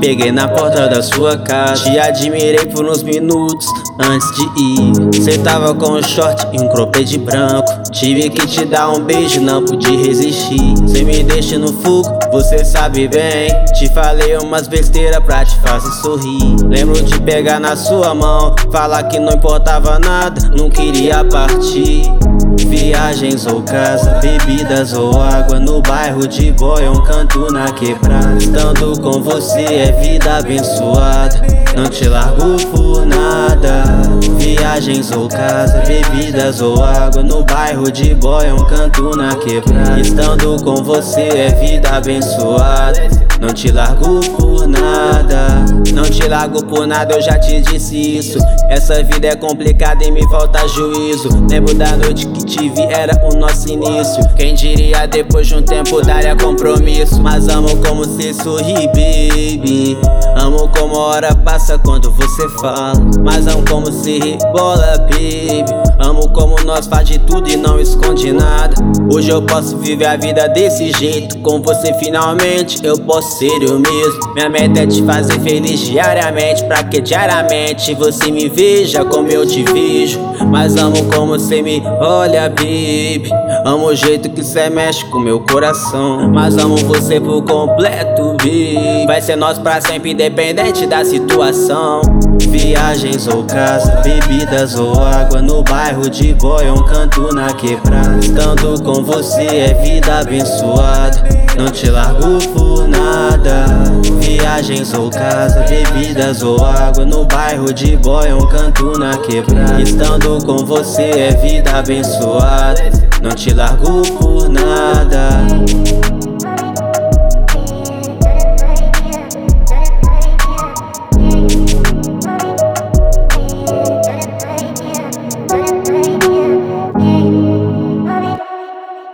peguei na porta da sua casa. Te admirei por uns minutos antes de ir. Cê tava com um short e um cropped branco. Tive que te dar um beijo, não pude resistir. Cê me deixa no fogo, você sabe bem. Te falei umas besteiras pra te fazer sorrir. Lembro de pegar na sua mão, falar que não importava nada, não queria partir. Viagens ou casa, bebidas ou água, no bairro de boy, um canto na quebrada. Estando com você é vida abençoada, não te largo por nada. Viagens ou casa, bebidas ou água, no bairro de boy, um canto na quebrada. Estando com você é vida abençoada, não te largo por nada. Não te largo por nada, eu já te disse isso. Essa vida é complicada e me falta juízo. Lembro da noite que te vi, era o nosso início. Quem diria depois de um tempo daria compromisso. Mas amo como cê sorri, baby. Amo como a hora passa quando você fala. Mas amo como cê rebola, baby. Amo como nós faz de tudo e não esconde nada. Hoje eu posso viver a vida desse jeito. Com você finalmente eu posso ser eu mesmo. Minha meta é te fazer feliz diariamente, pra que diariamente você me veja como eu te vejo. Mas amo como cê me olha, baby. Amo o jeito que cê mexe com meu coração. Mas amo você por completo, baby. Vai ser nós pra sempre, independente da situação. Viagens ou casa, bebidas ou água, no bairro de boy, um canto na quebrada. Estando com você é vida abençoada, não te largo por nada. Viagens ou casa, bebidas ou água, no bairro de boy, um canto na quebrada. Estando com você é vida abençoada, não te largo por nada.